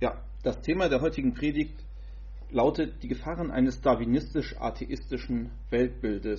Ja, das Thema der heutigen Predigt lautet die Gefahren eines darwinistisch-atheistischen Weltbildes.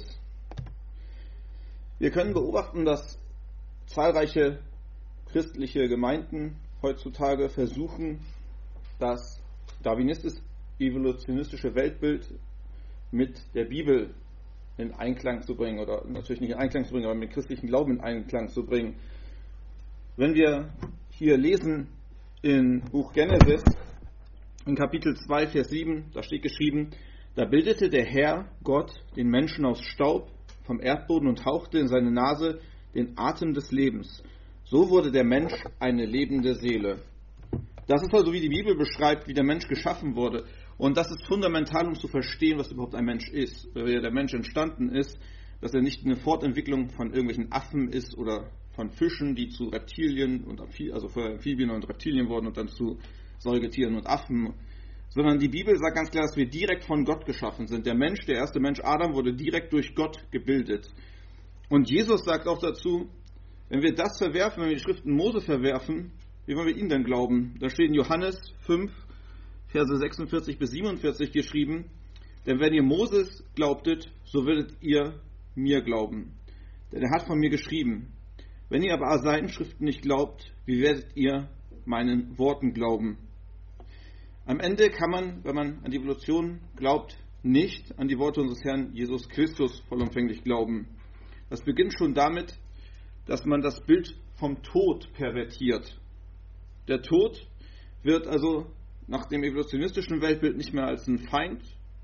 Wir können beobachten, dass zahlreiche christliche heutzutage versuchen, das darwinistisch-evolutionistische Weltbild mit der Bibel in Einklang zu bringen, oder natürlich nicht in Einklang zu bringen, aber mit christlichen Glauben in Einklang zu bringen. Wenn wir hier lesen in Buch Genesis, in Kapitel 2, Vers 7, da steht geschrieben: Da bildete der Herr Gott den Menschen aus Staub vom Erdboden und hauchte in seine Nase den Atem des Lebens. So wurde der Mensch eine lebende Seele. Das ist also, wie die Bibel beschreibt, wie der Mensch geschaffen wurde. Und das ist fundamental, um zu verstehen, was überhaupt ein Mensch ist. Wie der Mensch entstanden ist, dass er nicht eine Fortentwicklung von irgendwelchen Affen ist oder von Fischen, die zu Reptilien und also vorher Amphibien und Reptilien wurden und dann zu Säugetieren und Affen. Sondern die Bibel sagt ganz klar, dass wir direkt von Gott geschaffen sind. Der Mensch, der erste Mensch Adam, wurde direkt durch Gott gebildet. Und Jesus sagt auch dazu, wenn wir das verwerfen, wenn wir die Schriften Mose verwerfen, wie wollen wir ihn denn glauben? Da steht in Johannes 5, Verse 46 bis 47 geschrieben: Denn wenn ihr Moses glaubtet, so würdet ihr mir glauben. Denn er hat von mir geschrieben. Wenn ihr aber seinen Schriften nicht glaubt, wie werdet ihr meinen Worten glauben? Am Ende kann man, wenn man an die Evolution glaubt, nicht an die Worte unseres Herrn Jesus Christus vollumfänglich glauben. Das beginnt schon damit, dass man das Bild vom Tod pervertiert. Der Tod wird also nach dem evolutionistischen Weltbild nicht mehr als ein Feind,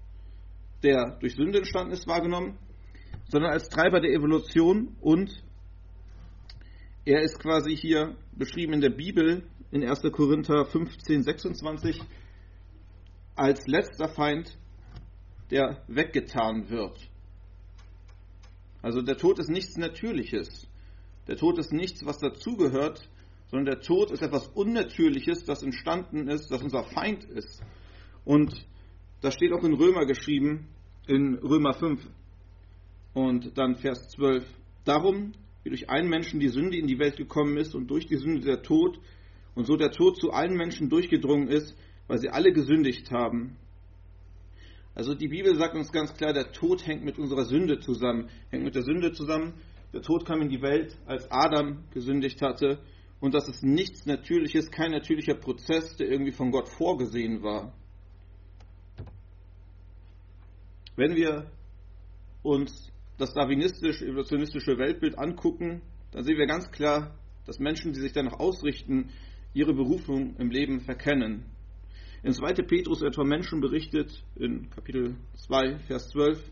der durch Sünde entstanden ist, wahrgenommen, sondern als Treiber der Evolution, und er ist quasi hier beschrieben in der Bibel in 1. Korinther 15, 26 als letzter Feind, der weggetan wird. Also der Tod ist nichts Natürliches. Der Tod ist nichts, was dazugehört, sondern der Tod ist etwas Unnatürliches, das entstanden ist, das unser Feind ist. Und das steht auch in Römer geschrieben, in Römer 5 und dann Vers 12. Darum, wie durch einen Menschen die Sünde in die Welt gekommen ist und durch die Sünde der Tod, und so der Tod zu allen Menschen durchgedrungen ist, weil sie alle gesündigt haben. Also die Bibel sagt uns ganz klar, der Tod hängt mit unserer Sünde zusammen, hängt mit der Sünde zusammen. Der Tod kam in die Welt, als Adam gesündigt hatte, und das ist nichts Natürliches, kein natürlicher Prozess, der irgendwie von Gott vorgesehen war. Wenn wir uns das darwinistisch-evolutionistische Weltbild angucken, dann sehen wir ganz klar, dass Menschen, die sich danach ausrichten, ihre Berufung im Leben verkennen. In 2. Petrus wird von Menschen berichtet, in Kapitel 2, Vers 12,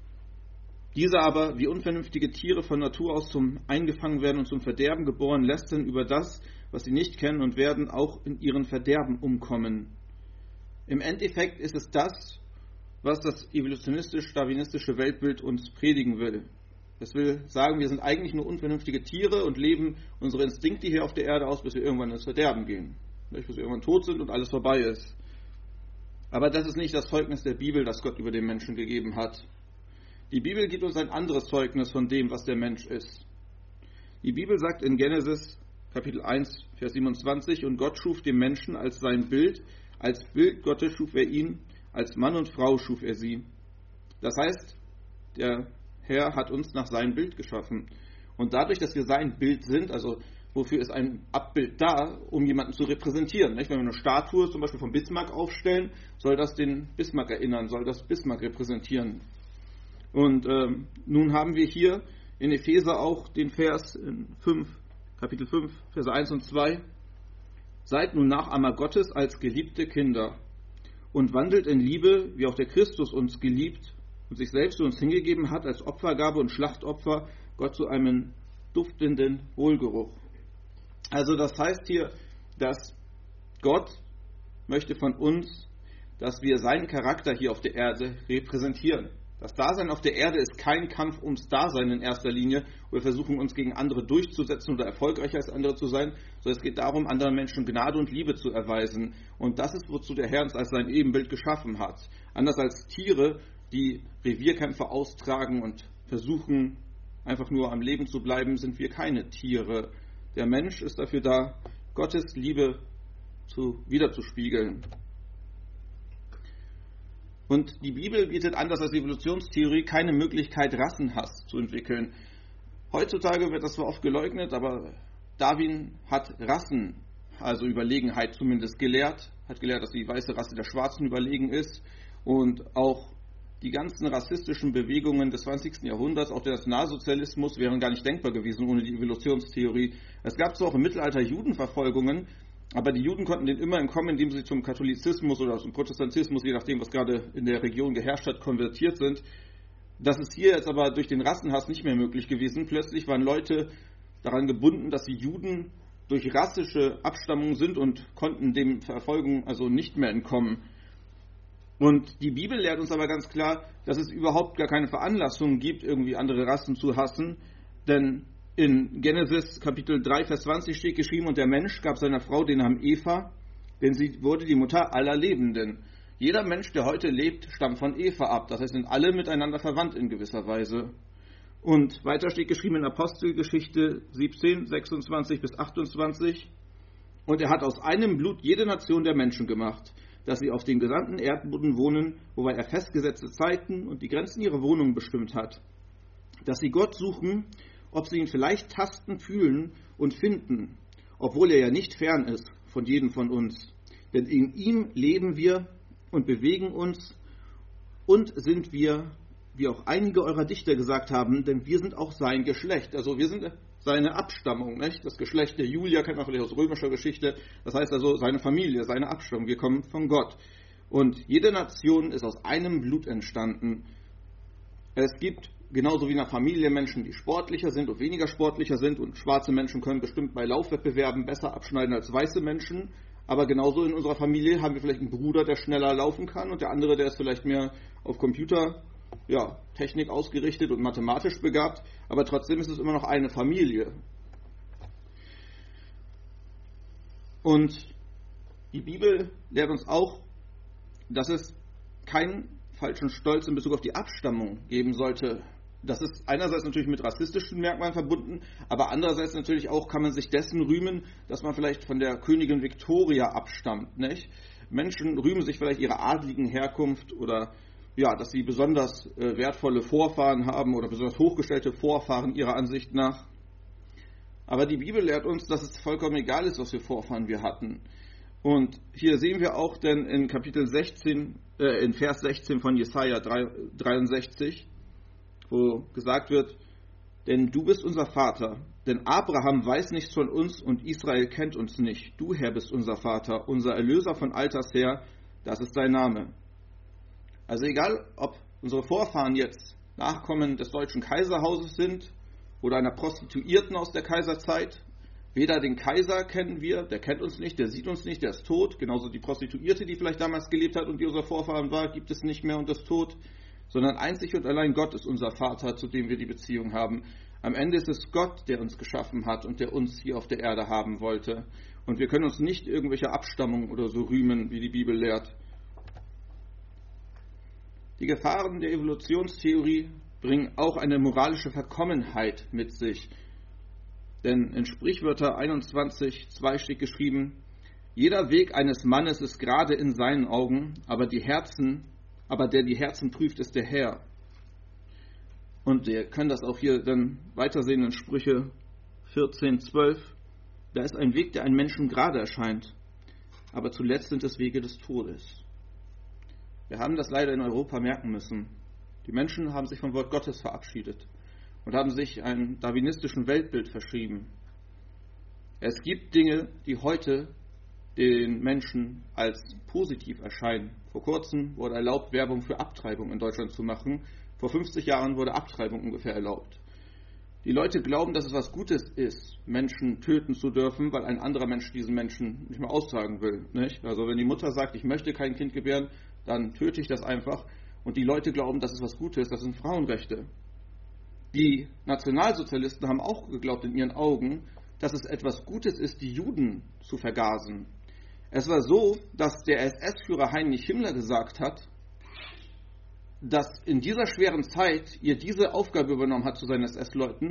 diese aber, wie unvernünftige Tiere von Natur aus zum Eingefangen werden und zum Verderben geboren, lästern über das, was sie nicht kennen, und werden auch in ihren Verderben umkommen. Im Endeffekt ist es das, was das evolutionistisch-darwinistische Weltbild uns predigen will. Es will sagen, wir sind eigentlich nur unvernünftige Tiere und leben unsere Instinkte hier auf der Erde aus, bis wir irgendwann ins Verderben gehen. Bis wir irgendwann tot sind und alles vorbei ist. Aber das ist nicht das Zeugnis der Bibel, das Gott über den Menschen gegeben hat. Die Bibel gibt uns ein anderes Zeugnis von dem, was der Mensch ist. Die Bibel sagt in Genesis Kapitel 1, Vers 27, und Gott schuf den Menschen als sein Bild, als Bild Gottes schuf er ihn, als Mann und Frau schuf er sie. Das heißt, der Herr hat uns nach seinem Bild geschaffen. Und dadurch, dass wir sein Bild sind, also wofür ist ein Abbild da, um jemanden zu repräsentieren? Nicht? Wenn wir eine Statue zum Beispiel von Bismarck aufstellen, soll das den Bismarck erinnern, soll das Bismarck repräsentieren. Und nun haben wir hier in Epheser auch den Vers in Kapitel 5, Verse 1 und 2. Seid nun Nachahmer Gottes als geliebte Kinder und wandelt in Liebe, wie auch der Christus uns geliebt und sich selbst für uns hingegeben hat als Opfergabe und Schlachtopfer, Gott zu einem duftenden Wohlgeruch. Also das heißt hier, dass Gott möchte von uns, dass wir seinen Charakter hier auf der Erde repräsentieren. Das Dasein auf der Erde ist kein Kampf ums Dasein in erster Linie, wo wir versuchen, uns gegen andere durchzusetzen oder erfolgreicher als andere zu sein, sondern es geht darum, anderen Menschen Gnade und Liebe zu erweisen. Und das ist, wozu der Herr uns als sein Ebenbild geschaffen hat. Anders als Tiere, die Revierkämpfe austragen und versuchen, einfach nur am Leben zu bleiben, sind wir keine Tiere. Der Mensch ist dafür da, Gottes Liebe wiederzuspiegeln. Und die Bibel bietet anders als die Evolutionstheorie keine Möglichkeit, Rassenhass zu entwickeln. Heutzutage wird das zwar oft geleugnet, aber Darwin hat Rassen, also Überlegenheit zumindest gelehrt, hat gelehrt, dass die weiße Rasse der Schwarzen überlegen ist, und auch die ganzen rassistischen Bewegungen des 20. Jahrhunderts, auch der Nationalsozialismus, wären gar nicht denkbar gewesen ohne die Evolutionstheorie. Es gab zwar auch im Mittelalter Judenverfolgungen, aber die Juden konnten denen immer entkommen, indem sie zum Katholizismus oder zum Protestantismus, je nachdem, was gerade in der Region geherrscht hat, konvertiert sind. Das ist hier jetzt aber durch den Rassenhass nicht mehr möglich gewesen. Plötzlich waren Leute daran gebunden, dass die Juden durch rassische Abstammung sind und konnten dem Verfolgung also nicht mehr entkommen. Und die Bibel lehrt uns aber ganz klar, dass es überhaupt gar keine Veranlassung gibt, irgendwie andere Rassen zu hassen, denn in Genesis Kapitel 3, Vers 20 steht geschrieben: Und der Mensch gab seiner Frau den Namen Eva, denn sie wurde die Mutter aller Lebenden. Jeder Mensch, der heute lebt, stammt von Eva ab. Das heißt, sind alle miteinander verwandt in gewisser Weise. Und weiter steht geschrieben in Apostelgeschichte 17, 26 bis 28: Und er hat aus einem Blut jede Nation der Menschen gemacht, dass sie auf dem gesamten Erdboden wohnen, wobei er festgesetzte Zeiten und die Grenzen ihrer Wohnungen bestimmt hat, dass sie Gott suchen, ob sie ihn vielleicht tasten, fühlen und finden, obwohl er ja nicht fern ist von jedem von uns. Denn in ihm leben wir und bewegen uns und sind wir, wie auch einige eurer Dichter gesagt haben, denn wir sind auch sein Geschlecht. Also wir sind seine Abstammung, nicht? Das Geschlecht der Julia kennt man vielleicht aus römischer Geschichte. Das heißt also seine Familie, seine Abstammung. Wir kommen von Gott. Und jede Nation ist aus einem Blut entstanden. Es gibt genauso wie in einer Familie Menschen, die sportlicher sind und weniger sportlicher sind, und schwarze Menschen können bestimmt bei Laufwettbewerben besser abschneiden als weiße Menschen, aber genauso in unserer Familie haben wir vielleicht einen Bruder, der schneller laufen kann, und der andere, der ist vielleicht mehr auf Technik ausgerichtet und mathematisch begabt, aber trotzdem ist es immer noch eine Familie. Und die Bibel lehrt uns auch, dass es keinen falschen Stolz in Bezug auf die Abstammung geben sollte. Das ist einerseits natürlich mit rassistischen Merkmalen verbunden, aber andererseits natürlich auch kann man sich dessen rühmen, dass man vielleicht von der Königin Victoria abstammt, nicht? Menschen rühmen sich vielleicht ihrer adligen Herkunft oder dass sie besonders wertvolle Vorfahren haben oder besonders hochgestellte Vorfahren ihrer Ansicht nach. Aber die Bibel lehrt uns, dass es vollkommen egal ist, was für Vorfahren wir hatten. Und hier sehen wir auch denn in Kapitel 16, in Vers 16 von Jesaja 63, wo gesagt wird: Denn du bist unser Vater, denn Abraham weiß nichts von uns und Israel kennt uns nicht. Du, Herr, bist unser Vater, unser Erlöser von alters her, das ist dein Name. Also egal, ob unsere Vorfahren jetzt Nachkommen des deutschen Kaiserhauses sind oder einer Prostituierten aus der Kaiserzeit, weder den Kaiser kennen wir, der kennt uns nicht, der sieht uns nicht, der ist tot. Genauso die Prostituierte, die vielleicht damals gelebt hat und die unser Vorfahren war, gibt es nicht mehr und ist tot. Sondern einzig und allein Gott ist unser Vater, zu dem wir die Beziehung haben. Am Ende ist es Gott, der uns geschaffen hat und der uns hier auf der Erde haben wollte. Und wir können uns nicht irgendwelche Abstammung oder so rühmen, wie die Bibel lehrt. Die Gefahren der Evolutionstheorie bringen auch eine moralische Verkommenheit mit sich. Denn in Sprichwörter 21,2 steht geschrieben: Jeder Weg eines Mannes ist gerade in seinen Augen, aber der die Herzen prüft, ist der Herr. Und wir können das auch hier dann weitersehen in Sprüche 14,12. Da ist ein Weg, der einem Menschen gerade erscheint, aber zuletzt sind es Wege des Todes. Wir haben das leider in Europa merken müssen. Die Menschen haben sich vom Wort Gottes verabschiedet und haben sich einem darwinistischen Weltbild verschrieben. Es gibt Dinge, die heute den Menschen als positiv erscheinen. Vor kurzem wurde erlaubt, Werbung für Abtreibung in Deutschland zu machen. Vor 50 Jahren wurde Abtreibung ungefähr erlaubt. Die Leute glauben, dass es was Gutes ist, Menschen töten zu dürfen, weil ein anderer Mensch diesen Menschen nicht mehr austragen will. Nicht? Also wenn die Mutter sagt, ich möchte kein Kind gebären, dann töte ich das einfach. Und die Leute glauben, dass es was Gutes, das sind Frauenrechte. Die Nationalsozialisten haben auch geglaubt in ihren Augen, dass es etwas Gutes ist, die Juden zu vergasen. Es war so, dass der SS-Führer Heinrich Himmler gesagt hat, dass in dieser schweren Zeit ihr diese Aufgabe übernommen hat zu seinen SS-Leuten,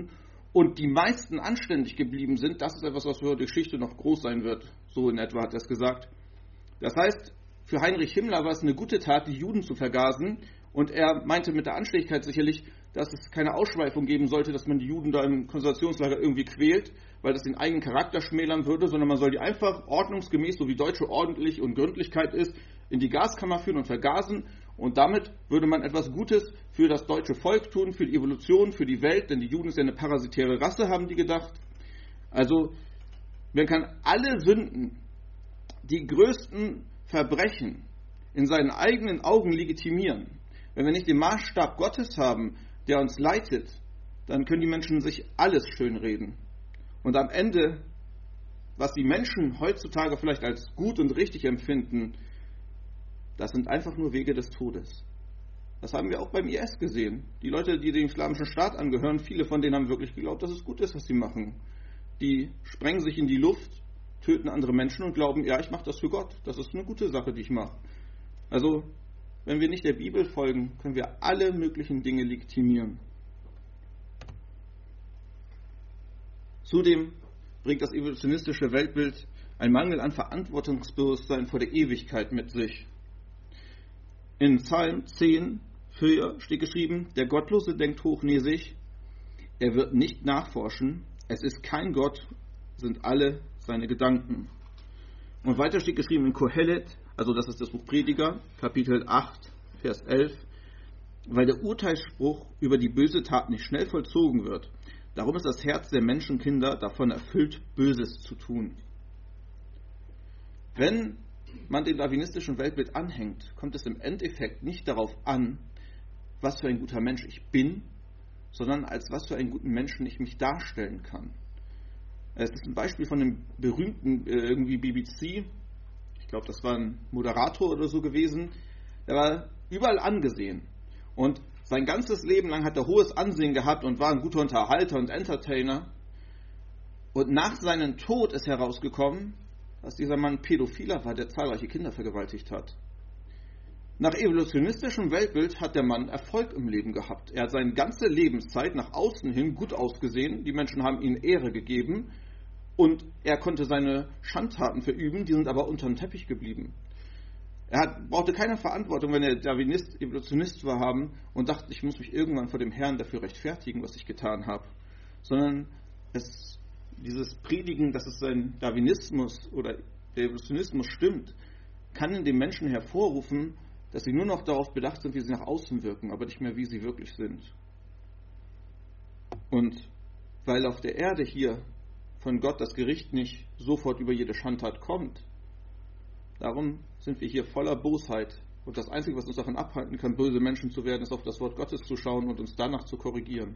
und die meisten anständig geblieben sind, das ist etwas, was für die Geschichte noch groß sein wird. So in etwa hat er es gesagt. Das heißt, für Heinrich Himmler war es eine gute Tat, die Juden zu vergasen. Und er meinte mit der Anständigkeit sicherlich, dass es keine Ausschweifung geben sollte, dass man die Juden da im Konzentrationslager irgendwie quält, weil das den eigenen Charakter schmälern würde, sondern man soll die einfach ordnungsgemäß, so wie deutsche Ordentlich und Gründlichkeit ist, in die Gaskammer führen und vergasen. Und damit würde man etwas Gutes für das deutsche Volk tun, für die Evolution, für die Welt, denn die Juden ist ja eine parasitäre Rasse, haben die gedacht. Also man kann alle Sünden, die größten Verbrechen in seinen eigenen Augen legitimieren. Wenn wir nicht den Maßstab Gottes haben, der uns leitet, dann können die Menschen sich alles schönreden. Und am Ende, was die Menschen heutzutage vielleicht als gut und richtig empfinden, das sind einfach nur Wege des Todes. Das haben wir auch beim IS gesehen. Die Leute, die dem Islamischen Staat angehören, viele von denen haben wirklich geglaubt, dass es gut ist, was sie machen. Die sprengen sich in die Luft, töten andere Menschen und glauben, ja, ich mache das für Gott. Das ist eine gute Sache, die ich mache. Also, wenn wir nicht der Bibel folgen, können wir alle möglichen Dinge legitimieren. Zudem bringt das evolutionistische Weltbild einen Mangel an Verantwortungsbewusstsein vor der Ewigkeit mit sich. In Psalm 10,4 steht geschrieben, der Gottlose denkt hochnäsig, er wird nicht nachforschen, es ist kein Gott, sind alle seine Gedanken. Und weiter steht geschrieben in Kohelet, also das ist das Buch Prediger, Kapitel 8, Vers 11, weil der Urteilsspruch über die böse Tat nicht schnell vollzogen wird. Darum ist das Herz der Menschenkinder davon erfüllt, Böses zu tun. Wenn man dem darwinistischen Weltbild anhängt, kommt es im Endeffekt nicht darauf an, was für ein guter Mensch ich bin, sondern als was für einen guten Menschen ich mich darstellen kann. Es ist ein Beispiel von einem berühmten irgendwie BBC, ich glaube, das war ein Moderator oder so gewesen, der war überall angesehen und sein ganzes Leben lang hat er hohes Ansehen gehabt und war ein guter Unterhalter und Entertainer. Und nach seinem Tod ist herausgekommen, dass dieser Mann Pädophiler war, der zahlreiche Kinder vergewaltigt hat. Nach evolutionistischem Weltbild hat der Mann Erfolg im Leben gehabt. Er hat seine ganze Lebenszeit nach außen hin gut ausgesehen. Die Menschen haben ihm Ehre gegeben und er konnte seine Schandtaten verüben, die sind aber unter dem Teppich geblieben. Er brauchte keine Verantwortung, wenn er Darwinist, Evolutionist war, haben und dachte, ich muss mich irgendwann vor dem Herrn dafür rechtfertigen, was ich getan habe. Sondern dieses Predigen, dass es sein Darwinismus oder der Evolutionismus stimmt, kann in den Menschen hervorrufen, dass sie nur noch darauf bedacht sind, wie sie nach außen wirken, aber nicht mehr, wie sie wirklich sind. Und weil auf der Erde hier von Gott das Gericht nicht sofort über jede Schandtat kommt, darum sind wir hier voller Bosheit. Und das Einzige, was uns davon abhalten kann, böse Menschen zu werden, ist auf das Wort Gottes zu schauen und uns danach zu korrigieren.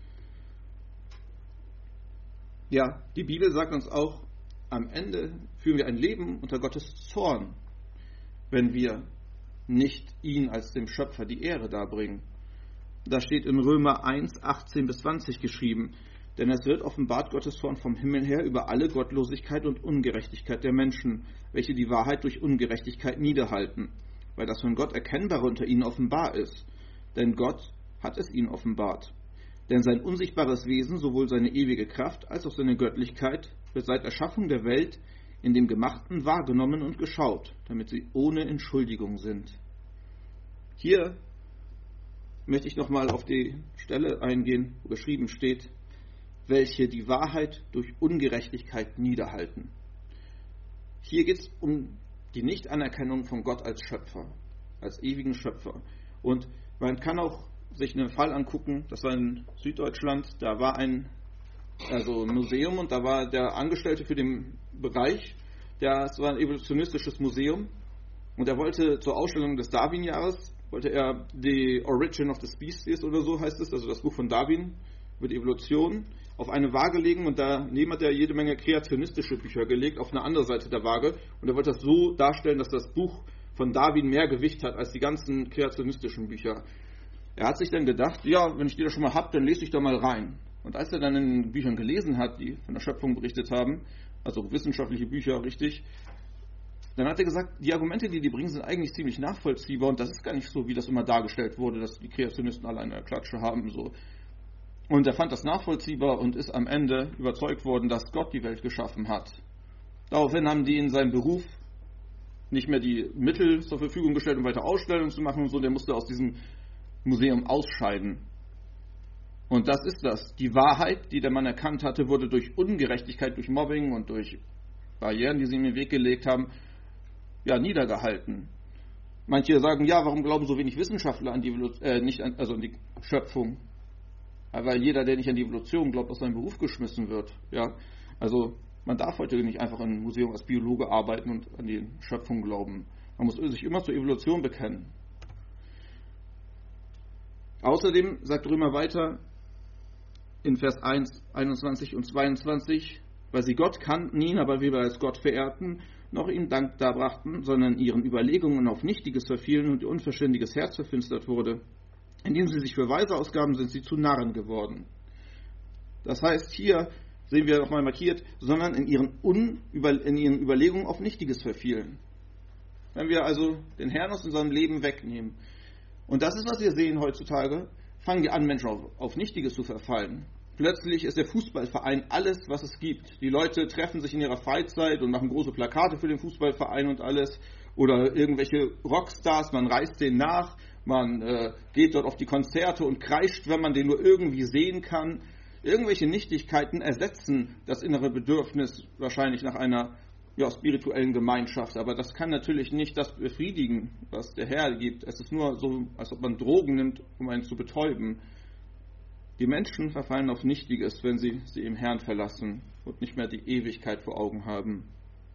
Ja, die Bibel sagt uns auch, am Ende führen wir ein Leben unter Gottes Zorn, wenn wir nicht ihn als dem Schöpfer die Ehre darbringen. Da steht in Römer 1, 18 bis 20 geschrieben, denn es wird offenbart Gottes Zorn vom Himmel her über alle Gottlosigkeit und Ungerechtigkeit der Menschen, welche die Wahrheit durch Ungerechtigkeit niederhalten, weil das von Gott Erkennbare unter ihnen offenbar ist. Denn Gott hat es ihnen offenbart. Denn sein unsichtbares Wesen, sowohl seine ewige Kraft als auch seine Göttlichkeit, wird seit Erschaffung der Welt in dem Gemachten wahrgenommen und geschaut, damit sie ohne Entschuldigung sind. Hier möchte ich nochmal auf die Stelle eingehen, wo geschrieben steht, welche die Wahrheit durch Ungerechtigkeit niederhalten. Hier geht es um die Nichtanerkennung von Gott als Schöpfer, als ewigen Schöpfer. Und man kann auch sich einen Fall angucken, das war in Süddeutschland, da war ein Museum und da war der Angestellte für den Bereich, es war ein evolutionistisches Museum und er wollte zur Ausstellung des Darwin-Jahres, wollte er die Origin of the Species oder so heißt es, also das Buch von Darwin über die Evolution, auf eine Waage legen und daneben hat er jede Menge kreationistische Bücher gelegt, auf eine andere Seite der Waage und er wollte das so darstellen, dass das Buch von Darwin mehr Gewicht hat als die ganzen kreationistischen Bücher. Er hat sich dann gedacht, ja, wenn ich die da schon mal habe, dann lese ich da mal rein. Und als er dann in den Büchern gelesen hat, die von der Schöpfung berichtet haben, also wissenschaftliche Bücher, richtig, dann hat er gesagt, die Argumente, die bringen, sind eigentlich ziemlich nachvollziehbar und das ist gar nicht so, wie das immer dargestellt wurde, dass die Kreationisten alle eine Klatsche haben. So. Und er fand das nachvollziehbar und ist am Ende überzeugt worden, dass Gott die Welt geschaffen hat. Daraufhin haben die in seinem Beruf nicht mehr die Mittel zur Verfügung gestellt, um weiter Ausstellungen zu machen und so. Der musste aus diesem Museum ausscheiden. Und das ist das. Die Wahrheit, die der Mann erkannt hatte, wurde durch Ungerechtigkeit, durch Mobbing und durch Barrieren, die sie ihm in den Weg gelegt haben, niedergehalten. Manche sagen, warum glauben so wenig Wissenschaftler an die an die Schöpfung? Ja, weil jeder, der nicht an die Evolution glaubt, aus seinem Beruf geschmissen wird. Ja? Also man darf heute nicht einfach in einem Museum als Biologe arbeiten und an die Schöpfung glauben. Man muss sich immer zur Evolution bekennen. Außerdem sagt Römer weiter in Vers 1, 21 und 22, weil sie Gott kannten ihn, aber weder als Gott verehrten, noch ihm Dank darbrachten, sondern ihren Überlegungen auf Nichtiges verfielen und ihr unverständiges Herz verfinstert wurde. Indem sie sich für weise ausgaben, sind sie zu Narren geworden. Das heißt, hier sehen wir nochmal markiert, sondern in ihren Überlegungen auf Nichtiges verfielen. Wenn wir also den Herrn aus unserem Leben wegnehmen, und das ist, was wir sehen heutzutage, fangen die an, Menschen auf Nichtiges zu verfallen. Plötzlich ist der Fußballverein alles, was es gibt. Die Leute treffen sich in ihrer Freizeit und machen große Plakate für den Fußballverein und alles. Oder irgendwelche Rockstars, man reist denen nach, man geht dort auf die Konzerte und kreischt, wenn man den nur irgendwie sehen kann. Irgendwelche Nichtigkeiten ersetzen das innere Bedürfnis wahrscheinlich nach einer spirituellen Gemeinschaft. Aber das kann natürlich nicht das befriedigen, was der Herr gibt. Es ist nur so, als ob man Drogen nimmt, um einen zu betäuben. Die Menschen verfallen auf Nichtiges, wenn sie im Herrn verlassen und nicht mehr die Ewigkeit vor Augen haben.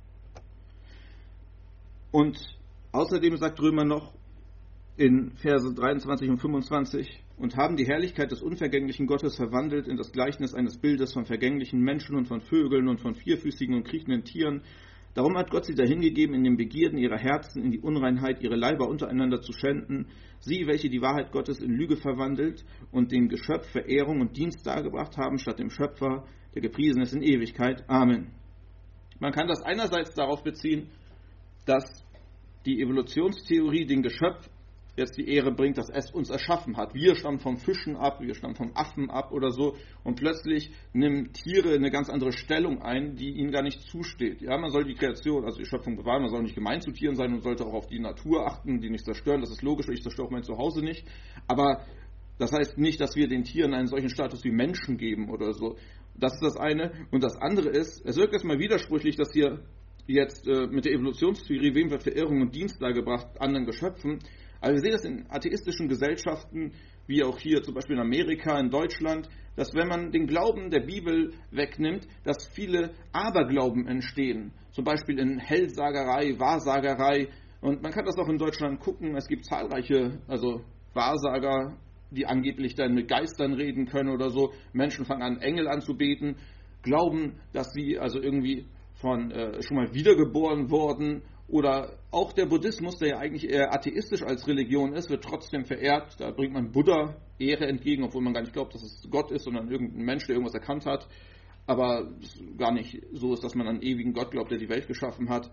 Und außerdem sagt Römer noch in Verse 23 und 25, und haben die Herrlichkeit des unvergänglichen Gottes verwandelt in das Gleichnis eines Bildes von vergänglichen Menschen und von Vögeln und von vierfüßigen und kriechenden Tieren. Darum hat Gott sie dahingegeben, in den Begierden ihrer Herzen, in die Unreinheit, ihre Leiber untereinander zu schänden. Sie, welche die Wahrheit Gottes in Lüge verwandelt und dem Geschöpf Verehrung und Dienst dargebracht haben, statt dem Schöpfer, der gepriesen ist in Ewigkeit. Amen. Man kann das einerseits darauf beziehen, dass die Evolutionstheorie dem Geschöpf jetzt die Ehre bringt, dass es uns erschaffen hat. Wir stammen vom Fischen ab, wir stammen vom Affen ab oder so, und plötzlich nehmen Tiere eine ganz andere Stellung ein, die ihnen gar nicht zusteht. Ja, man soll die Kreation, also die Schöpfung bewahren, man soll nicht gemein zu Tieren sein und sollte auch auf die Natur achten, die nicht zerstören, das ist logisch, ich zerstöre auch mein Zuhause nicht, aber das heißt nicht, dass wir den Tieren einen solchen Status wie Menschen geben oder so. Das ist das eine. Und das andere ist, es wirkt erstmal widersprüchlich, dass hier jetzt mit der Evolutionstheorie, wem wird Verehrung und Dienst dargebracht, anderen Geschöpfen. Aber wir sehen das in atheistischen Gesellschaften, wie auch hier zum Beispiel in Amerika, in Deutschland, dass wenn man den Glauben der Bibel wegnimmt, dass viele Aberglauben entstehen. Zum Beispiel in Hellsagerei, Wahrsagerei. Und man kann das auch in Deutschland gucken. Es gibt zahlreiche Wahrsager, die angeblich dann mit Geistern reden können oder so. Menschen fangen an, Engel anzubeten, glauben, dass sie irgendwie schon mal wiedergeboren wurden. Oder auch der Buddhismus, der ja eigentlich eher atheistisch als Religion ist, wird trotzdem verehrt. Da bringt man Buddha Ehre entgegen, obwohl man gar nicht glaubt, dass es Gott ist, sondern irgendein Mensch, der irgendwas erkannt hat. Aber es gar nicht so ist, dass man an einen ewigen Gott glaubt, der die Welt geschaffen hat.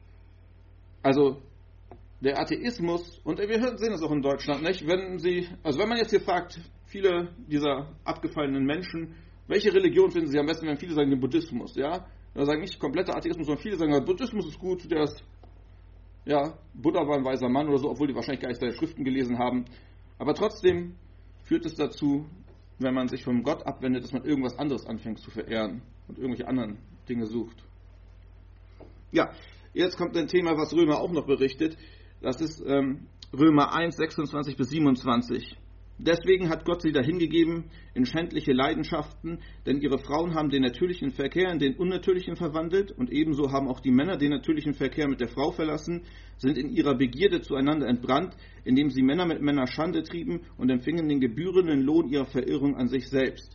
Also der Atheismus, und wir sehen das auch in Deutschland, nicht? Wenn man jetzt hier fragt, viele dieser abgefallenen Menschen, welche Religion finden sie am besten, wenn viele sagen den Buddhismus, ja? Da sagen nicht kompletter Atheismus, sondern viele sagen, Buddhismus ist gut, Buddha war ein weiser Mann oder so, obwohl die wahrscheinlich gar nicht seine Schriften gelesen haben. Aber trotzdem führt es dazu, wenn man sich vom Gott abwendet, dass man irgendwas anderes anfängt zu verehren und irgendwelche anderen Dinge sucht. Ja, jetzt kommt ein Thema, was Römer auch noch berichtet. Das ist Römer 1, 26 bis 27. Deswegen hat Gott sie dahingegeben in schändliche Leidenschaften, denn ihre Frauen haben den natürlichen Verkehr in den unnatürlichen verwandelt und ebenso haben auch die Männer den natürlichen Verkehr mit der Frau verlassen, sind in ihrer Begierde zueinander entbrannt, indem sie Männer mit Männern Schande trieben und empfingen den gebührenden Lohn ihrer Verirrung an sich selbst.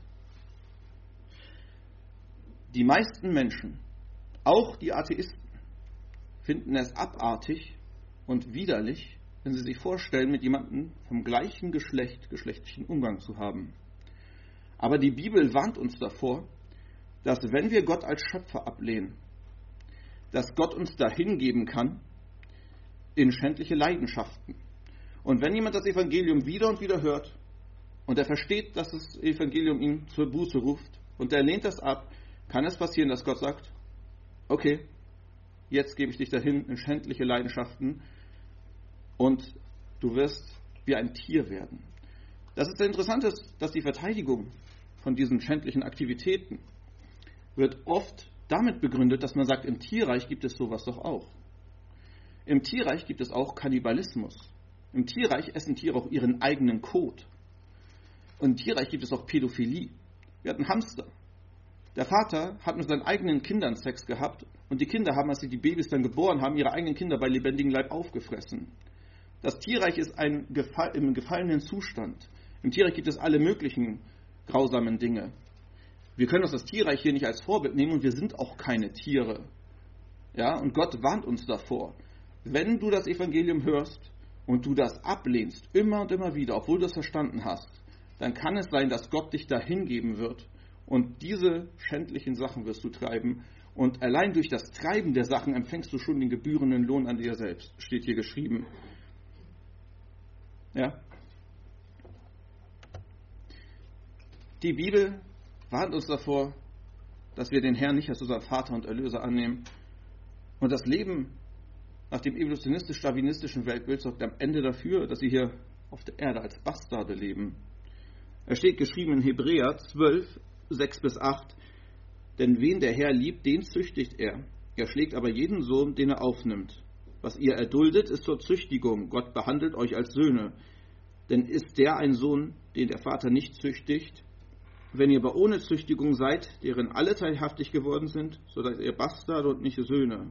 Die meisten Menschen, auch die Atheisten, finden es abartig und widerlich, wenn sie sich vorstellen, mit jemandem vom gleichen Geschlecht geschlechtlichen Umgang zu haben. Aber die Bibel warnt uns davor, dass wenn wir Gott als Schöpfer ablehnen, dass Gott uns dahin geben kann in schändliche Leidenschaften. Und wenn jemand das Evangelium wieder und wieder hört und er versteht, dass das Evangelium ihn zur Buße ruft und er lehnt das ab, kann es passieren, dass Gott sagt, okay, jetzt gebe ich dich dahin in schändliche Leidenschaften und du wirst wie ein Tier werden. Das ist interessant, dass die Verteidigung von diesen schändlichen Aktivitäten wird oft damit begründet, dass man sagt, im Tierreich gibt es sowas doch auch. Im Tierreich gibt es auch Kannibalismus. Im Tierreich essen Tiere auch ihren eigenen Kot. Und im Tierreich gibt es auch Pädophilie. Wir hatten Hamster. Der Vater hat mit seinen eigenen Kindern Sex gehabt und die Kinder haben, als sie die Babys dann geboren haben, ihre eigenen Kinder bei lebendigem Leib aufgefressen. Das Tierreich ist im gefallenen Zustand. Im Tierreich gibt es alle möglichen grausamen Dinge. Wir können uns das Tierreich hier nicht als Vorbild nehmen und wir sind auch keine Tiere. Ja, und Gott warnt uns davor. Wenn du das Evangelium hörst und du das ablehnst, immer und immer wieder, obwohl du es verstanden hast, dann kann es sein, dass Gott dich dahin geben wird und diese schändlichen Sachen wirst du treiben und allein durch das Treiben der Sachen empfängst du schon den gebührenden Lohn an dir selbst, steht hier geschrieben. Ja. Die Bibel warnt uns davor, dass wir den Herrn nicht als unseren Vater und Erlöser annehmen. Und das Leben nach dem evolutionistisch-darwinistischen Weltbild sorgt am Ende dafür, dass sie hier auf der Erde als Bastarde leben. Es steht geschrieben in Hebräer 12, 6-8, denn wen der Herr liebt, den züchtigt er. Er schlägt aber jeden Sohn, den er aufnimmt. Was ihr erduldet, ist zur Züchtigung. Gott behandelt euch als Söhne. Denn ist der ein Sohn, den der Vater nicht züchtigt? Wenn ihr aber ohne Züchtigung seid, deren alle teilhaftig geworden sind, so seid ihr Bastarde und nicht Söhne.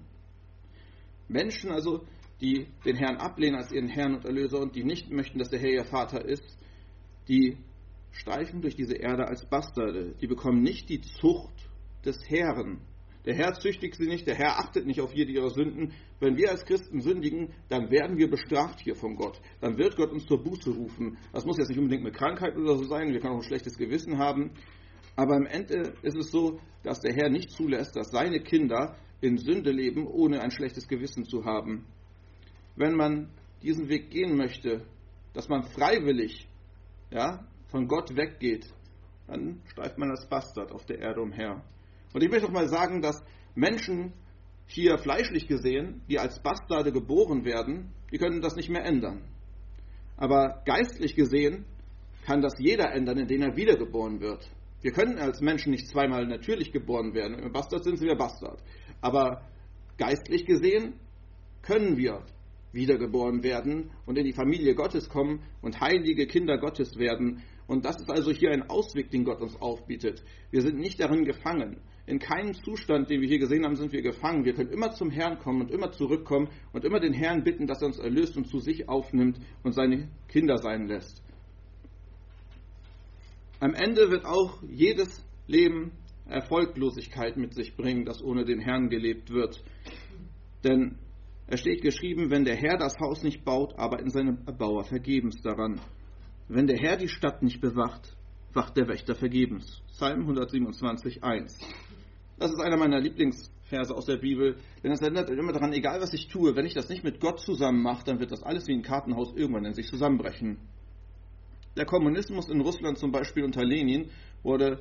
Menschen also, die den Herrn ablehnen als ihren Herrn und Erlöser und die nicht möchten, dass der Herr ihr Vater ist, die streifen durch diese Erde als Bastarde. Die bekommen nicht die Zucht des Herrn. Der Herr züchtigt sie nicht, der Herr achtet nicht auf jede ihrer Sünden. Wenn wir als Christen sündigen, dann werden wir bestraft hier von Gott. Dann wird Gott uns zur Buße rufen. Das muss jetzt nicht unbedingt mit Krankheit oder so sein, wir können auch ein schlechtes Gewissen haben. Aber am Ende ist es so, dass der Herr nicht zulässt, dass seine Kinder in Sünde leben, ohne ein schlechtes Gewissen zu haben. Wenn man diesen Weg gehen möchte, dass man freiwillig von Gott weggeht, dann streift man als Bastard auf der Erde umher. Und ich möchte auch mal sagen, dass Menschen hier fleischlich gesehen, die als Bastarde geboren werden, die können das nicht mehr ändern. Aber geistlich gesehen kann das jeder ändern, indem er wiedergeboren wird. Wir können als Menschen nicht zweimal natürlich geboren werden. Wenn wir Bastard sind wir Bastard. Aber geistlich gesehen können wir wiedergeboren werden und in die Familie Gottes kommen und heilige Kinder Gottes werden. Und das ist also hier ein Ausweg, den Gott uns aufbietet. Wir sind nicht darin gefangen. In keinem Zustand, den wir hier gesehen haben, sind wir gefangen. Wir können immer zum Herrn kommen und immer zurückkommen und immer den Herrn bitten, dass er uns erlöst und zu sich aufnimmt und seine Kinder sein lässt. Am Ende wird auch jedes Leben Erfolglosigkeit mit sich bringen, das ohne den Herrn gelebt wird. Denn es steht geschrieben, wenn der Herr das Haus nicht baut, arbeiten seine Erbauer vergebens daran. Wenn der Herr die Stadt nicht bewacht, wacht der Wächter vergebens. Psalm 127, 1. Das ist einer meiner Lieblingsverse aus der Bibel, denn es erinnert immer daran, egal was ich tue, wenn ich das nicht mit Gott zusammen mache, dann wird das alles wie ein Kartenhaus irgendwann in sich zusammenbrechen. Der Kommunismus in Russland zum Beispiel unter Lenin wurde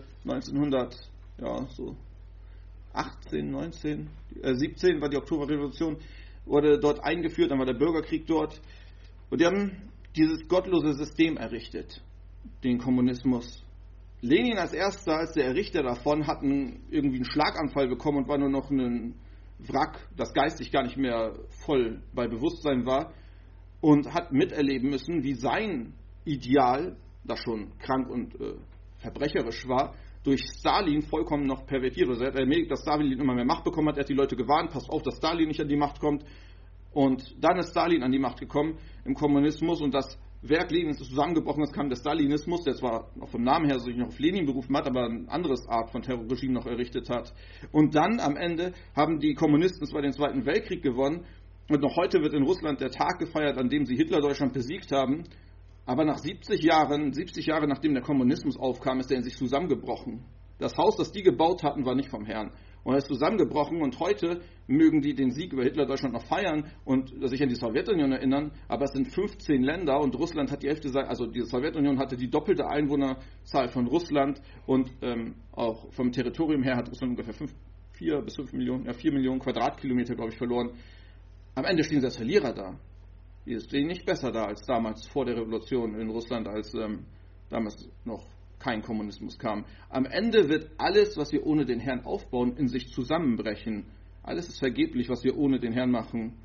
17 war die Oktoberrevolution, wurde dort eingeführt, dann war der Bürgerkrieg dort und die haben dieses gottlose System errichtet, den Kommunismus. Lenin als erster, als der Errichter davon, hat irgendwie einen Schlaganfall bekommen und war nur noch ein Wrack, das geistig gar nicht mehr voll bei Bewusstsein war und hat miterleben müssen, wie sein Ideal, das schon krank und verbrecherisch war, durch Stalin vollkommen noch pervertiert wurde. Er hat erlebt, dass Stalin immer mehr Macht bekommen hat, er hat die Leute gewarnt, passt auf, dass Stalin nicht an die Macht kommt. Und dann ist Stalin an die Macht gekommen im Kommunismus und das Werk Lenins ist zusammengebrochen, es kam der Stalinismus, der zwar auch vom Namen her sich noch auf Lenin berufen hat, aber ein anderes Art von Terrorregime noch errichtet hat. Und dann am Ende haben die Kommunisten zwar den Zweiten Weltkrieg gewonnen und noch heute wird in Russland der Tag gefeiert, an dem sie Hitler-Deutschland besiegt haben, aber nach 70 Jahre nachdem der Kommunismus aufkam, ist er in sich zusammengebrochen. Das Haus, das die gebaut hatten, war nicht vom Herrn. und er ist zusammengebrochen und heute mögen die den Sieg über Hitler-Deutschland noch feiern und sich an die Sowjetunion erinnern, aber es sind 15 Länder und Russland hat die Hälfte, also die Sowjetunion hatte die doppelte Einwohnerzahl von Russland und auch vom Territorium her hat Russland ungefähr 4 Millionen Quadratkilometer, glaube ich, verloren. Am Ende stehen sie als Verlierer da. Die stehen nicht besser da als damals vor der Revolution in Russland, als damals noch kein Kommunismus kam. Am Ende wird alles, was wir ohne den Herrn aufbauen, in sich zusammenbrechen. Alles ist vergeblich, was wir ohne den Herrn machen.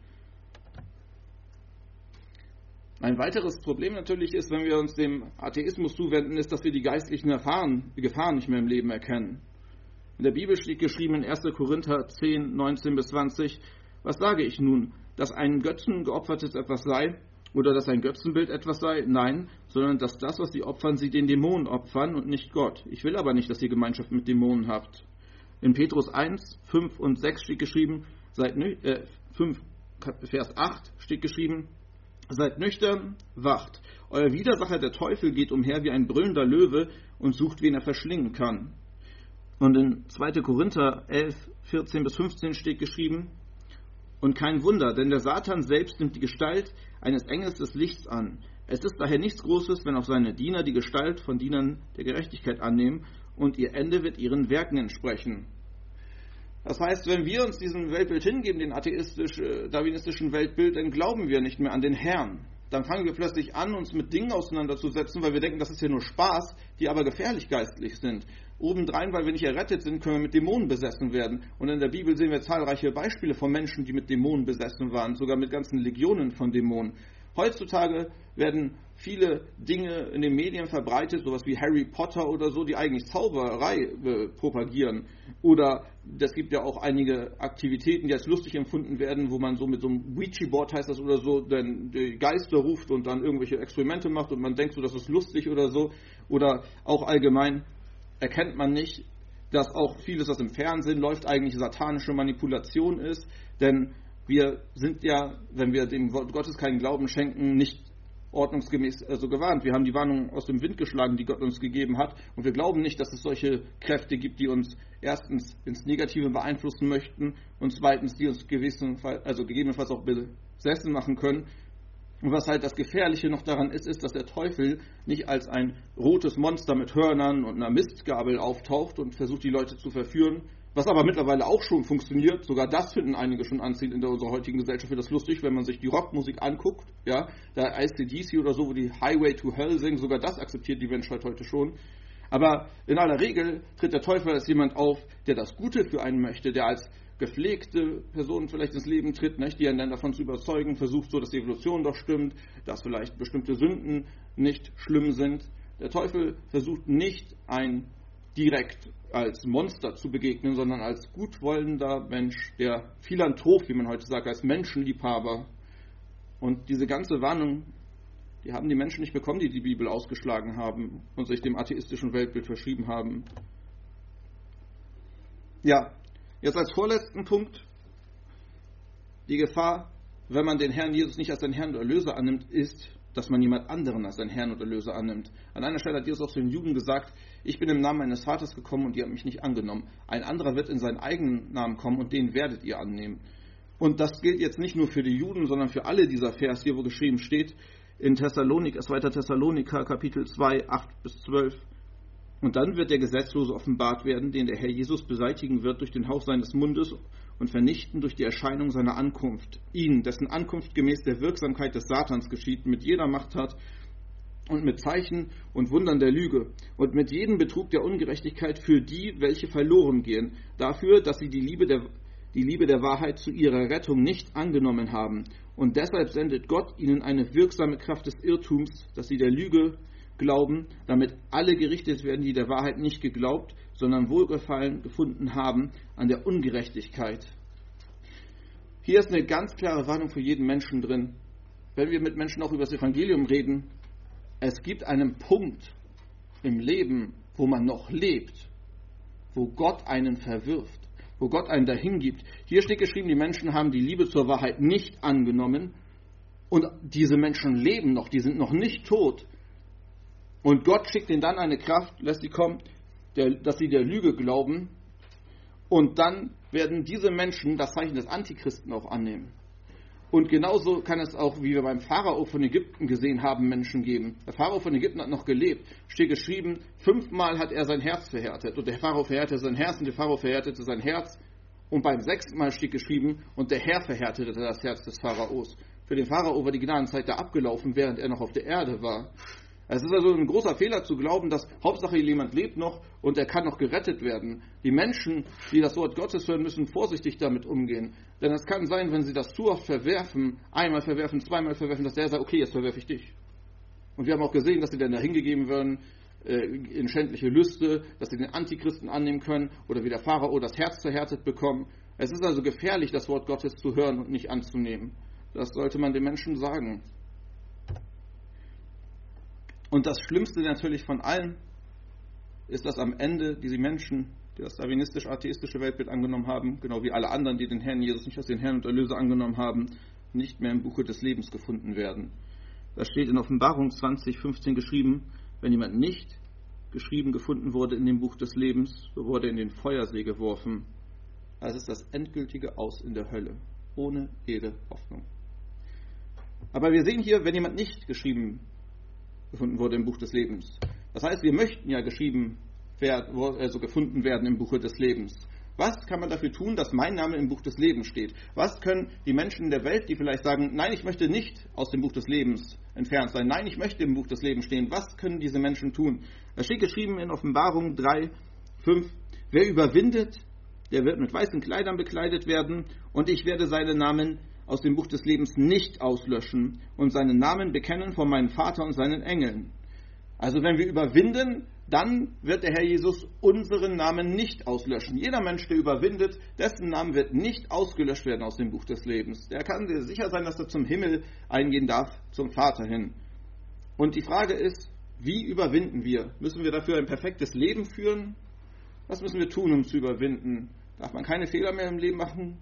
Ein weiteres Problem natürlich ist, wenn wir uns dem Atheismus zuwenden, ist, dass wir die geistlichen Gefahren nicht mehr im Leben erkennen. In der Bibel steht geschrieben in 1. Korinther 10, 19 bis 20, was sage ich nun, dass ein Götzen geopfertes etwas sei oder dass ein Götzenbild etwas sei? Nein, sondern dass das, was sie opfern, sie den Dämonen opfern und nicht Gott. Ich will aber nicht, dass ihr Gemeinschaft mit Dämonen habt. In Petrus 1, 5 und 6 steht geschrieben, 5, Vers 8 steht geschrieben, seid nüchtern, wacht. Euer Widersacher, der Teufel, geht umher wie ein brüllender Löwe und sucht, wen er verschlingen kann. Und in 2. Korinther 11, 14 bis 15 steht geschrieben, und kein Wunder, denn der Satan selbst nimmt die Gestalt eines Engels des Lichts an. Es ist daher nichts Großes, wenn auch seine Diener die Gestalt von Dienern der Gerechtigkeit annehmen, und ihr Ende wird ihren Werken entsprechen. Das heißt, wenn wir uns diesem Weltbild hingeben, den atheistisch-darwinistischen Weltbild, dann glauben wir nicht mehr an den Herrn. Dann fangen wir plötzlich an, uns mit Dingen auseinanderzusetzen, weil wir denken, das ist ja nur Spaß, die aber gefährlich geistlich sind. Obendrein, weil wir nicht errettet sind, können wir mit Dämonen besessen werden. Und in der Bibel sehen wir zahlreiche Beispiele von Menschen, die mit Dämonen besessen waren, sogar mit ganzen Legionen von Dämonen. Heutzutage werden viele Dinge in den Medien verbreitet, sowas wie Harry Potter oder so, die eigentlich Zauberei propagieren. Oder es gibt ja auch einige Aktivitäten, die als lustig empfunden werden, wo man so mit so einem Ouija-Board, heißt das oder so, dann die Geister ruft und dann irgendwelche Experimente macht und man denkt so, das ist lustig oder so. Oder auch allgemein erkennt man nicht, dass auch vieles, was im Fernsehen läuft, eigentlich satanische Manipulation ist, denn wir sind ja, wenn wir dem Wort Gottes keinen Glauben schenken, nicht ordnungsgemäß gewarnt. Wir haben die Warnung aus dem Wind geschlagen, die Gott uns gegeben hat, und wir glauben nicht, dass es solche Kräfte gibt, die uns erstens ins Negative beeinflussen möchten und zweitens, die uns gegebenenfalls auch besessen machen können. Und was halt das Gefährliche noch daran ist, ist, dass der Teufel nicht als ein rotes Monster mit Hörnern und einer Mistgabel auftaucht und versucht, die Leute zu verführen, was aber mittlerweile auch schon funktioniert. Sogar das finden einige schon anziehend in unserer heutigen Gesellschaft. Wird das lustig, wenn man sich die Rockmusik anguckt, ja, da AC/DC oder so, wo die Highway to Hell singen, sogar das akzeptiert die Menschheit heute schon. Aber in aller Regel tritt der Teufel als jemand auf, der das Gute für einen möchte, der als gepflegte Person vielleicht ins Leben tritt, nicht, die einen dann davon zu überzeugen, versucht so, dass die Evolution doch stimmt, dass vielleicht bestimmte Sünden nicht schlimm sind. Der Teufel versucht nicht, ein direkt als Monster zu begegnen, sondern als gutwollender Mensch, der Philanthrop, wie man heute sagt, als Menschenliebhaber. Und diese ganze Warnung, die haben die Menschen nicht bekommen, die die Bibel ausgeschlagen haben und sich dem atheistischen Weltbild verschrieben haben. Ja, jetzt als vorletzten Punkt, die Gefahr, wenn man den Herrn Jesus nicht als seinen Herrn und Erlöser annimmt, ist, dass man jemand anderen als seinen Herrn und Erlöser annimmt. An einer Stelle hat Jesus auch zu den Juden gesagt, ich bin im Namen meines Vaters gekommen und ihr habt mich nicht angenommen. Ein anderer wird in seinen eigenen Namen kommen und den werdet ihr annehmen. Und das gilt jetzt nicht nur für die Juden, sondern für alle, dieser Vers hier, wo geschrieben steht, in 2. Thessaloniker, Kapitel 2, 8 bis 12. Und dann wird der Gesetzlose offenbart werden, den der Herr Jesus beseitigen wird durch den Hauch seines Mundes und vernichten durch die Erscheinung seiner Ankunft. Ihn, dessen Ankunft gemäß der Wirksamkeit des Satans geschieht, mit jeder Macht hat und mit Zeichen und Wundern der Lüge und mit jedem Betrug der Ungerechtigkeit für die, welche verloren gehen, dafür, dass sie die Liebe der Wahrheit zu ihrer Rettung nicht angenommen haben. Und deshalb sendet Gott ihnen eine wirksame Kraft des Irrtums, dass sie der Lüge glauben, damit alle gerichtet werden, die der Wahrheit nicht geglaubt, sondern Wohlgefallen gefunden haben an der Ungerechtigkeit. Hier ist eine ganz klare Warnung für jeden Menschen drin. Wenn wir mit Menschen auch über das Evangelium reden, es gibt einen Punkt im Leben, wo man noch lebt, wo Gott einen verwirft, wo Gott einen dahin gibt. Hier steht geschrieben, die Menschen haben die Liebe zur Wahrheit nicht angenommen und diese Menschen leben noch, die sind noch nicht tot. Und Gott schickt ihnen dann eine Kraft, lässt sie kommen, dass sie der Lüge glauben Und dann werden diese Menschen das Zeichen des Antichristen auch annehmen. Und genauso kann es auch, wie wir beim Pharao von Ägypten gesehen haben, Menschen geben. Der Pharao von Ägypten hat noch gelebt. Steht geschrieben, 5-mal hat er sein Herz verhärtet. Und der Pharao verhärtete sein Herz und der Pharao verhärtete sein Herz. Und beim 6. Mal steht geschrieben, und der Herr verhärtete das Herz des Pharaos. Für den Pharao war die Gnadenzeit da abgelaufen, während er noch auf der Erde war. Es ist also ein großer Fehler zu glauben, dass Hauptsache jemand lebt noch und er kann noch gerettet werden. Die Menschen, die das Wort Gottes hören, müssen vorsichtig damit umgehen. Denn es kann sein, wenn sie das zu oft verwerfen, einmal verwerfen, zweimal verwerfen, dass der sagt, okay, jetzt verwerfe ich dich. Und wir haben auch gesehen, dass sie dann dahin gegeben werden in schändliche Lüste, dass sie den Antichristen annehmen können oder wie der Pharao das Herz zerhärtet bekommen. Es ist also gefährlich, das Wort Gottes zu hören und nicht anzunehmen. Das sollte man den Menschen sagen. Und das Schlimmste natürlich von allem ist, dass am Ende diese Menschen, die das darwinistisch-atheistische Weltbild angenommen haben, genau wie alle anderen, die den Herrn Jesus nicht als den Herrn und Erlöser angenommen haben, nicht mehr im Buche des Lebens gefunden werden. Da steht in Offenbarung 20,15 geschrieben, wenn jemand nicht geschrieben gefunden wurde in dem Buch des Lebens, so wurde er in den Feuersee geworfen. Das ist das endgültige Aus in der Hölle, ohne jede Hoffnung. Aber wir sehen hier, wenn jemand nicht geschrieben gefunden wurde im Buch des Lebens. Das heißt, wir möchten ja gefunden werden im Buche des Lebens. Was kann man dafür tun, dass mein Name im Buch des Lebens steht? Was können die Menschen in der Welt, die vielleicht sagen, nein, ich möchte nicht aus dem Buch des Lebens entfernt sein, nein, ich möchte im Buch des Lebens stehen, was können diese Menschen tun? Da steht geschrieben in Offenbarung 3,5, wer überwindet, der wird mit weißen Kleidern bekleidet werden und ich werde seinen Namen aus dem Buch des Lebens nicht auslöschen und seinen Namen bekennen vor meinem Vater und seinen Engeln. Also wenn wir überwinden, dann wird der Herr Jesus unseren Namen nicht auslöschen. Jeder Mensch, der überwindet, dessen Namen wird nicht ausgelöscht werden aus dem Buch des Lebens. Der kann dir sicher sein, dass er zum Himmel eingehen darf, zum Vater hin. Und die Frage ist, wie überwinden wir? Müssen wir dafür ein perfektes Leben führen? Was müssen wir tun, um zu überwinden? Darf man keine Fehler mehr im Leben machen?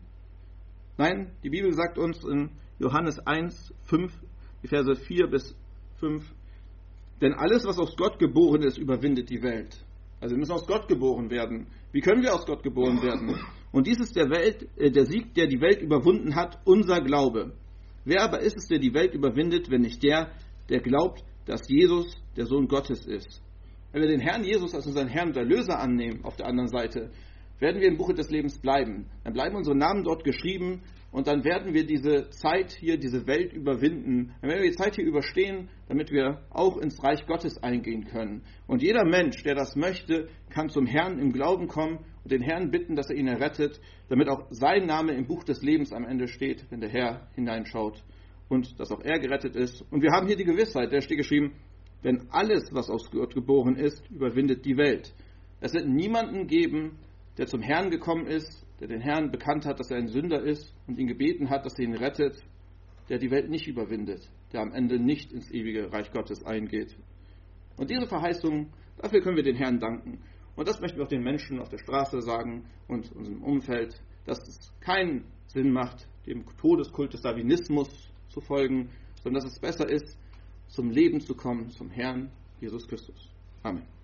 Nein, die Bibel sagt uns in Johannes 1, 5, die Verse 4 bis 5, denn alles, was aus Gott geboren ist, überwindet die Welt. Also wir müssen aus Gott geboren werden. Wie können wir aus Gott geboren werden? Und dies ist der Sieg, der die Welt überwunden hat, unser Glaube. Wer aber ist es, der die Welt überwindet, wenn nicht der glaubt, dass Jesus der Sohn Gottes ist? Wenn wir den Herrn Jesus als unseren Herrn und Erlöser annehmen, auf der anderen Seite, werden wir im Buche des Lebens bleiben. Dann bleiben unsere Namen dort geschrieben und dann werden wir diese Zeit hier, diese Welt überwinden. Dann werden wir die Zeit hier überstehen, damit wir auch ins Reich Gottes eingehen können. Und jeder Mensch, der das möchte, kann zum Herrn im Glauben kommen und den Herrn bitten, dass er ihn errettet, damit auch sein Name im Buch des Lebens am Ende steht, wenn der Herr hineinschaut und dass auch er gerettet ist. Und wir haben hier die Gewissheit, da steht geschrieben, denn alles, was aus Gott geboren ist, überwindet die Welt. Es wird niemanden geben, der zum Herrn gekommen ist, der den Herrn bekannt hat, dass er ein Sünder ist und ihn gebeten hat, dass er ihn rettet, der die Welt nicht überwindet, der am Ende nicht ins ewige Reich Gottes eingeht. Und diese Verheißung, dafür können wir den Herrn danken. Und das möchten wir auch den Menschen auf der Straße sagen und unserem Umfeld, dass es keinen Sinn macht, dem Todeskult des Darwinismus zu folgen, sondern dass es besser ist, zum Leben zu kommen, zum Herrn Jesus Christus. Amen.